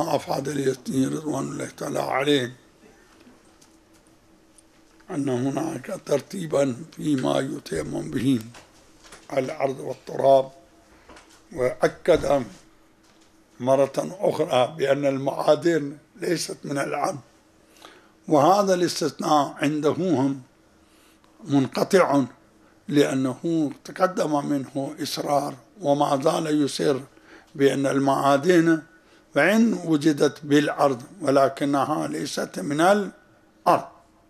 ما أفاد اليزدي رضوان الله تعالى عليه أن هناك ترتيبا فيما يتيمم به الأرض والتراب، وأكد مرة أخرى بأن المعادن ليست من الأرض، وهذا الاستثناء عندهم منقطع لأنه تقدم منه إصرار وما زال يصر بأن المعادن وإن وجدت بالأرض ولكنها ليست من الأرض.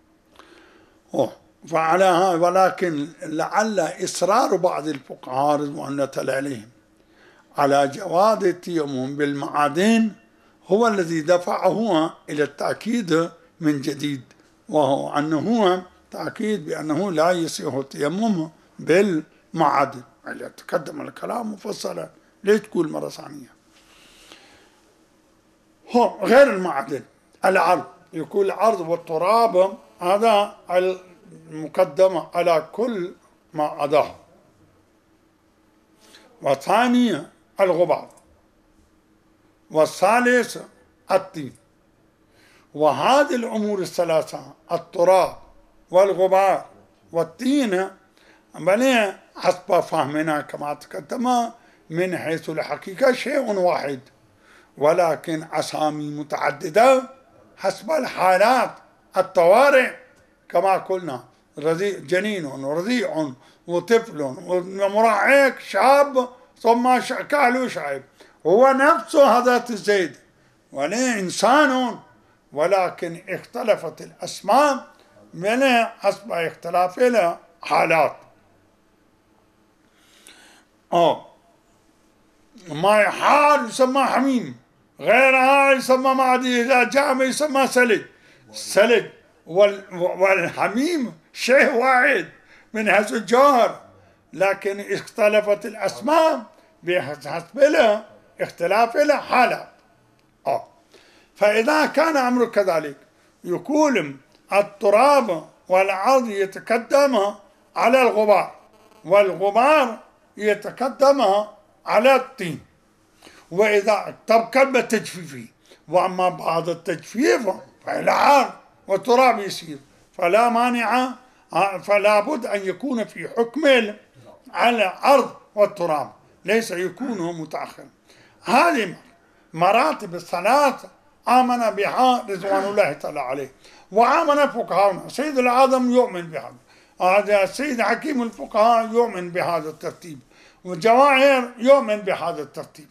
فعلى هذا ولكن لعل إصرار بعض الفقهاء رضوان الله عليهم على جواز التيمم بالمعادن هو الذي دفعه إلى التأكيد من جديد، وهو أنه تأكيد بأنه لا يصح التيمم بالمعادن. تقدم الكلام مفصلا، ليش تقول مرة ثانية؟ هو غير المعادن الأرض، يكون الأرض والتراب هذا المقدمة على كل ما عداه. وثانيا الغبار، والثالث الطين. وهذه الأمور الثلاثة التراب والغبار والطين بل حسب فهمنا كما تقدم من حيث الحقيقة شيء واحد، ولكن أسامي متعددة حسب الحالات الطوارئ كما قلنا، جنين ورضيع وطفل ومراهق شاب ثم كهل شعيب، هو نفسه هذا الزيد ولا إنسان، ولكن اختلفت الأسماء من حسب اختلاف الحالات. ما حار يسمى حميم، غيرها يسمى معدي، إذا جامع يسمى سلج. والحميم شيء واحد من حيث الجوهر، لكن اختلفت الأسماء بحسب اختلاف الحالات. فإذا كان أمر كذلك يكون التراب والأرض يتقدم على الغبار، والغبار يتقدم على الطين، وإذا كلمة تجفيفي، وأما بعض التجفيف فالأرض والتراب يصير، فلا مانع، فلا بد أن يكون في حكم على الأرض والتراب، ليس يكون متأخرا. هذه مراتب الثلاث آمن بها رضوان الله تعالى عليه، وآمن فقهاؤنا. سيد العظم يؤمن بهذا، هذا السيد حكيم الفقهاء يؤمن بهذا الترتيب، والجواهر يؤمن بهذا الترتيب.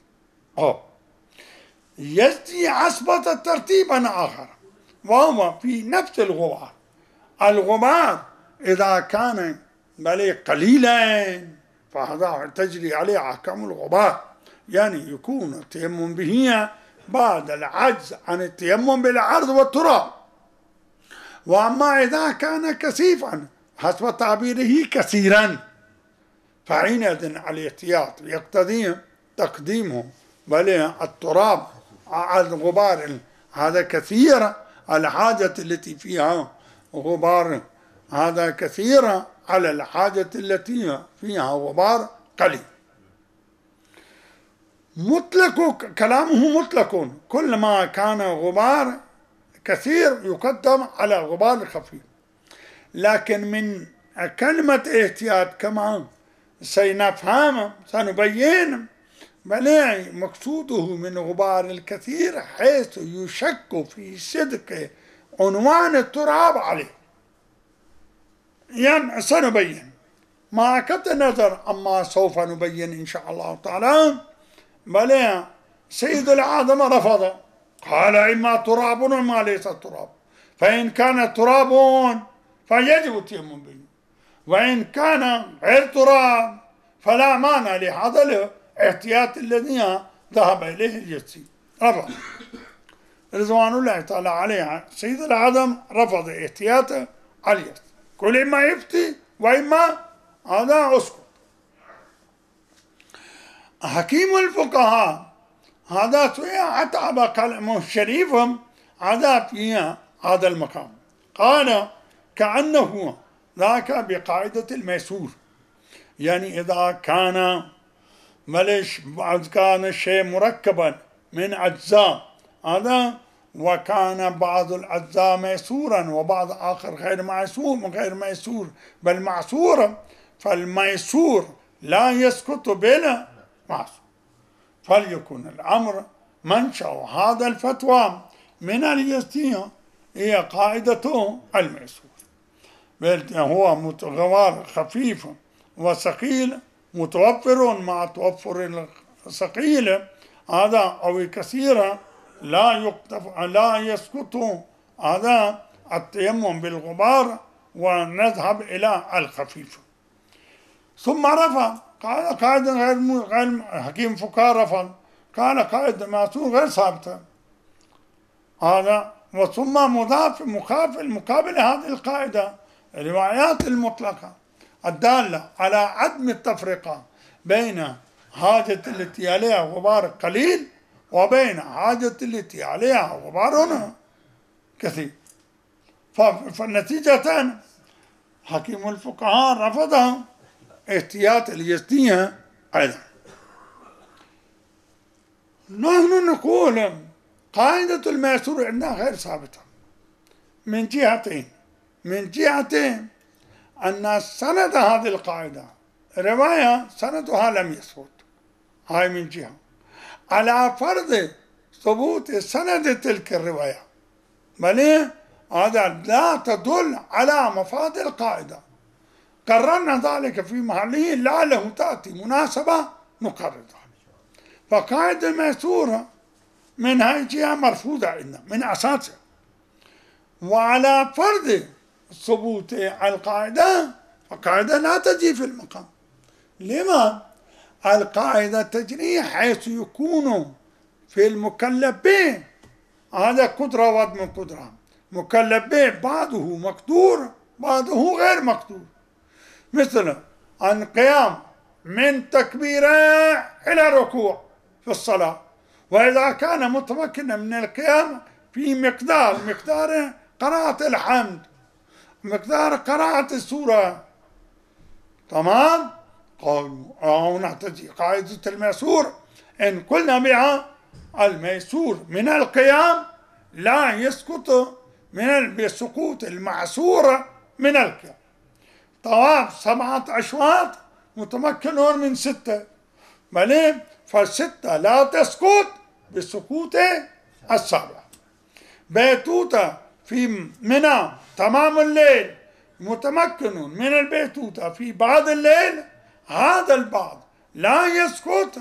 يزدي أثبت ترتيبا آخر، وهو في نفس الغبار. الغبار إذا كان قليلا فهذا تجري عليه أحكام الغبار، يعني يكون التيمم به بعد العجز عن التيمم بالأرض والتراب. وأما إذا كان كثيفا حسب تعبيره كثيرا، فحينئذ الاحتياط يقتضي تقديمه التراب على الغبار، هذا كثير، الحاجة التي فيها غبار هذا كثير على الحاجة التي فيها غبار قليل. مطلق كلامه مطلق، كل ما كان غبار كثير يقدم على الغبار الخفيف، لكن من كلمة احتياط كما سنفهم سنبين مقصوده من غبار الكثير حيث يشك في صدق عنوان التراب عليه، يعني سنبين مع قطع النظر، أما سوف نبين إن شاء الله تعالى. سيد العظم رفض، قال إما تراب وما ليس تراب، فإن كان تراب فيجب التيمم به، وإن كان غير تراب فلا مانع لهذا الاحتياط الذي ذهب إليه اليزدي. رفض رضوان الله تعالى عليه، سيد العظم رفض احتياط على اليزدي، كل إما يفتي وإما هذا أسكت. حكيم الفقهاء هذا أتعب كلامه شريفهم هذا في هذا المقام، قال كأنه ذاك بقاعدة الميسور، يعني إذا كان كان الشيء مركبا من أجزاء هذا وكان بعض الأجزاء ميسورا وبعض آخر غير ميسور بل معسورا، فالميسور لا يسقط بلا معسور. فليكن الأمر منشأ هذا الفتوى من اليسير هي قاعدة الميسور، هو غبار خفيف وثقيل متوفر مع توفر الثقيل هذا أو كثيرا لا يسقط هذا التيمم بالغبار، ونذهب إلى الخفيف. ثم رفع قال قاعدة غير حكيم فقهاء رفع قال قاعدة معصوم غير ثابتة هذا، وثم مضاف مقابل هذه القاعدة الروايات المطلقة الدالة على عدم التفرقة بين حاجة التي عليها غبار قليل وبين حاجة التي عليها غبار كثير. فالنتيجة حكيم الفقهاء رفضها احتياط اليسنية أيضا. نحن نقول قاعدة الميسور عندنا غير ثابتة من جهتين. من جهتين أن سند هذه القاعدة رواية سندها لم يثبت، هاي من جهة، على فرض ثبوت سند تلك الرواية، بل هذا لا تدل على مفاد القاعدة. قررنا ذلك في محله لعله تأتي مناسبة نقرر ذلك. فقاعدة الميسورة من هاي الجهة مرفوضة عندنا من أساسها، وعلى فرض ثبوت القاعدة فالقاعدة لا تجي في المقام. لما؟ القاعدة تجري حيث يكون في المكلف به هذا قدرة وعدم قدرة، مكلف به بعضه مقدور بعضه غير مقدور، مثل القيام من تكبيرة إلى ركوع في الصلاة، وإذا كان متمكنا من القيام في مقدار قراءة الحمد، مقدار قراءة السورة، تمام؟ هنا تجي قاعدة الميسور إن قلنا بها الميسور من القيام لا يسقط بسقوط المعسور من القيام. طواف 7 أشواط متمكنون من 6، بل فالستة لا تسقط بسقوط السابع. بيتوتة في منى تمام الليل متمكن من البيتوتة في بعض الليل، هذا البعض لا يسقط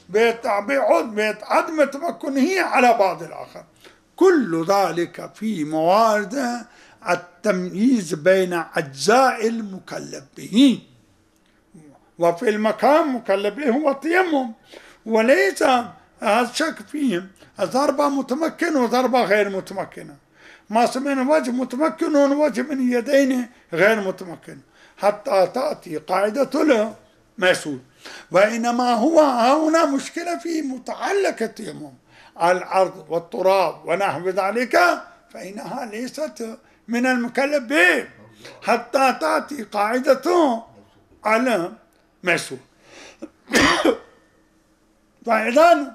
بعدم تمكنه على بعض الآخر. كل ذلك في موارد التمييز بين أجزاء المكلف به، وفي المقام مكلف به هو التيمم، وليس الشك فيه ضربة متمكن وضربة غير متمكنة، ما من وجه متمكن ووجه من اليدين غير متمكن، حتى تأتي قاعدة الميسور. وإنما هو هنا مشكلة في متعلق التيمم، الأرض والتراب ونحو ذلك فإنها ليست من المكلف به حتى تأتي قاعدة على الميسور. فإذا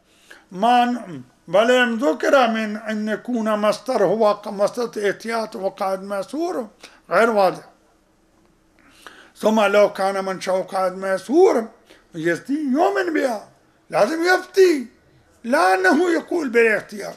بل ذكر من أن يكون مصدر هو مصدر احتياط وقاعدة ميسور غير واضح. ثم لو كان منشأ قاعدة ميسور يؤمن بها لازم يفتي، لا أنه يقول بالاحتياط.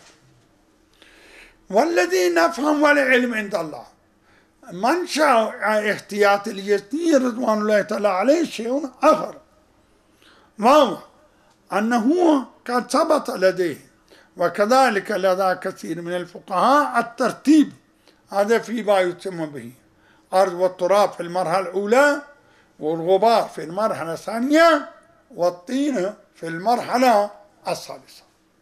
والذي نفهم والعلم عند الله منشأ احتياط اليزني رضوان الله تعالى عليه شيء آخر، وهو أنه قد ثبت لديه وكذلك لدى كثير من الفقهاء الترتيب، هذا فيما يتم به، أرض والتراب في المرحلة الأولى، والغبار في المرحلة الثانية، والطين في المرحلة الثالثة.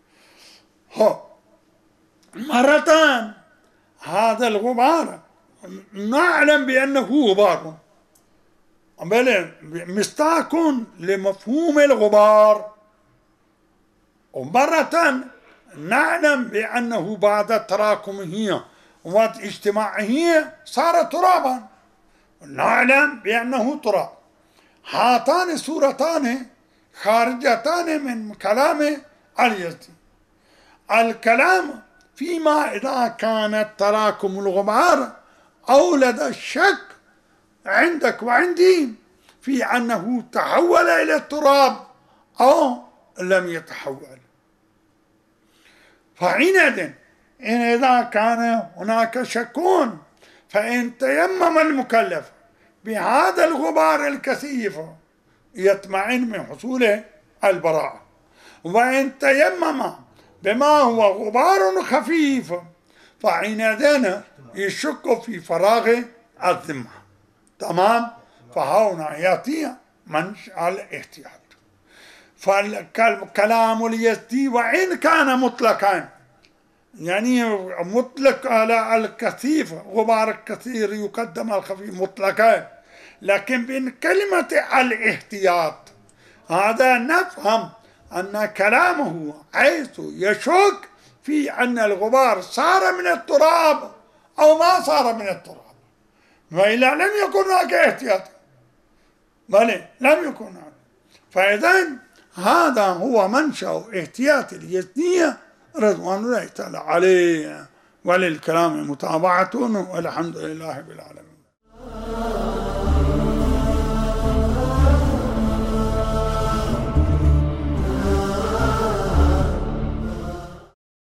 مرتان هذا الغبار نعلم بأنه غبار، بل مستاك لمفهوم الغبار، ومرة نعلم بأنه بعد تراكمه واجتماعه صار ترابا، نعلم بأنه تراب. هاتان صورتان خارجتان من كلام اليزني. الكلام فيما إذا كان تراكم الغبار أولد الشك عندك وعندي في أنه تحول إلى التراب أو لم يتحول. فحينئذ إذا كان هناك شك فإن تيمم المكلف بهذا الغبار الكثيف يطمئن من حصول البراءة، وإن تيمم بما هو غبار خفيف فحينئذ يشك في فراغ الذمة. تمام؟ فهنا يأتي منشأ الاحتياط. فالكلام اليزدي وإن كان مطلقا، يعني مطلق على الكثيف، غبار الكثير يقدم الخفيف مطلقا، لكن من كلمة الاحتياط هذا نفهم أن كلامه حيث يشك في أن الغبار صار من التراب أو ما صار من التراب، وإلا لم يكن هناك احتياط، بل لم يكن هناك. فإذا هذا هو منشأ احتياط اليزدية رضوان الله تعالى عليه، وللكلام متابعة، والحمد لله بالعالمين.